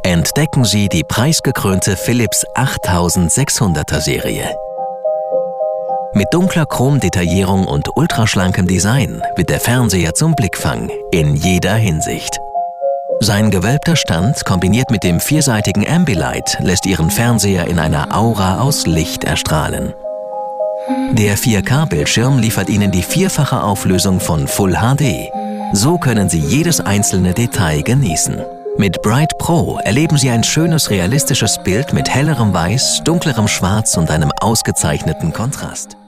Entdecken Sie die preisgekrönte Philips 8600er Serie. Mit dunkler Chromdetaillierung und ultraschlankem Design wird der Fernseher zum Blickfang in jeder Hinsicht. Sein gewölbter Stand kombiniert mit dem vierseitigen Ambilight lässt Ihren Fernseher in einer Aura aus Licht erstrahlen. Der 4K-Bildschirm liefert Ihnen die vierfache Auflösung von Full HD. So können Sie jedes einzelne Detail genießen. Mit Bright Pro erleben Sie ein schönes, realistisches Bild mit hellerem Weiß, dunklerem Schwarz und einem ausgezeichneten Kontrast.